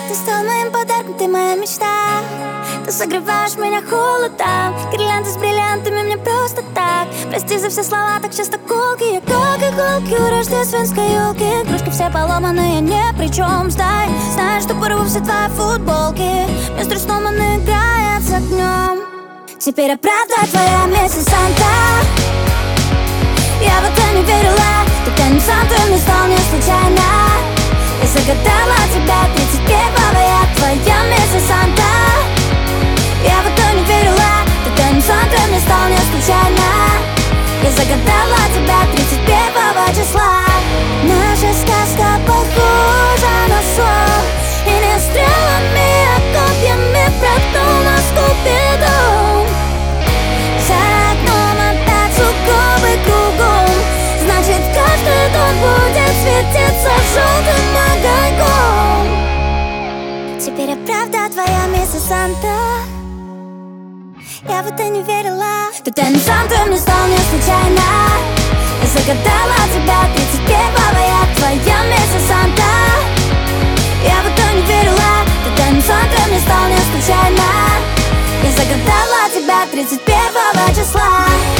Ты стал моим подарком, ты моя мечта. Ты согреваешь меня холодом. Гирлянды с бриллиантами мне просто так. Прости за все слова, так часто колки. Я как иголки у рождественской елки. Игрушки все поломанные, ни при чем. Знаешь, что порву все твои футболки. Мистер Сноуман играет с огнем. Теперь я правда твоя миссис Санта. Я в это не верила. Ты не Санта, не стал не случайно. Я загадала тебя 31-го. Я твоя миссис Санта. Я в это не верила. Ты не Санта, не стал не случайно. Я загадала тебя 31 числа. Наша сказка похожа на сон. И не стрелами, а копьями проткнул нас Купидон. За окном опять сугробы кругом. Значит, каждый дом будет светиться желтым огоньком. Теперь я правда твоя миссис Санта. Я в это не верила. Ты не Санта, не стал не случайно. Я загадала тебя 31-го. Я твоя миссис Санта. Я в это не верила. Ты не Санта, не стал не случайно. Я загадала тебя 31 числа.